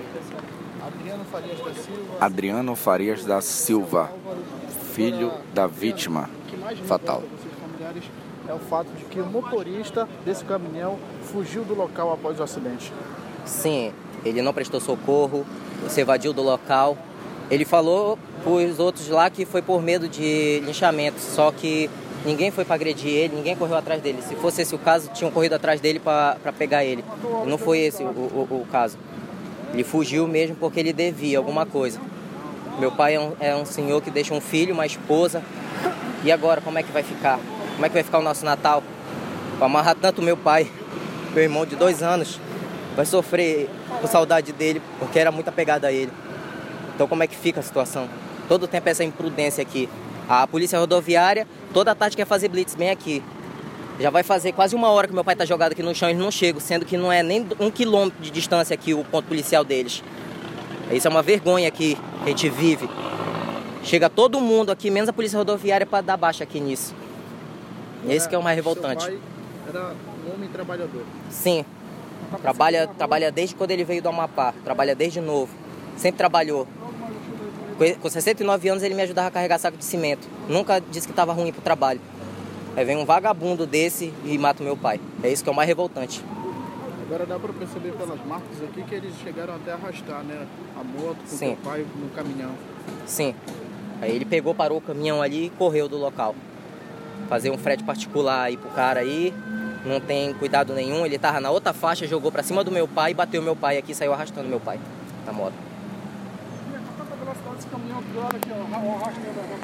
Adriano Farias da Silva, filho da vítima fatal. É o fato de que o motorista desse caminhão fugiu do local após o acidente. Sim, ele não prestou socorro, se evadiu do local. Ele falou para os outros lá que foi por medo de linchamento, só que ninguém foi para agredir ele, ninguém correu atrás dele. Se fosse esse o caso, tinham corrido atrás dele para pegar ele. E não foi esse o caso. Ele fugiu mesmo porque ele devia alguma coisa. Meu pai é um senhor que deixa um filho, uma esposa. E agora, como é que vai ficar? Como é que vai ficar o nosso Natal? Para amarrar tanto meu pai, meu irmão de 2 anos, vai sofrer com saudade dele, porque era muito apegado a ele. Então como é que fica a situação? Todo tempo essa imprudência aqui. A polícia rodoviária, toda a tarde quer fazer blitz bem aqui. Já vai fazer quase 1 hora que meu pai está jogado aqui no chão e eles não chegam, sendo que não é nem 1 quilômetro de distância aqui o ponto policial deles. Isso é uma vergonha aqui que a gente vive. Chega todo mundo aqui, menos a polícia rodoviária, para dar baixa aqui nisso. Esse que é o mais revoltante. Seu pai era um homem trabalhador. Sim. Trabalha desde quando ele veio do Amapá. Trabalha desde novo. Sempre trabalhou. Com 69 anos ele me ajudava a carregar saco de cimento. Nunca disse que estava ruim pro trabalho. Aí vem um vagabundo desse e mata o meu pai. É isso que é o mais revoltante. Agora dá para perceber pelas marcas aqui que eles chegaram até a arrastar, né? A moto com o seu pai no caminhão. Sim. Aí ele pegou, parou o caminhão ali e correu do local. Fazer um frete particular aí pro cara aí, não tem cuidado nenhum. Ele tava na outra faixa, jogou pra cima do meu pai e bateu meu pai aqui, saiu arrastando meu pai na moto.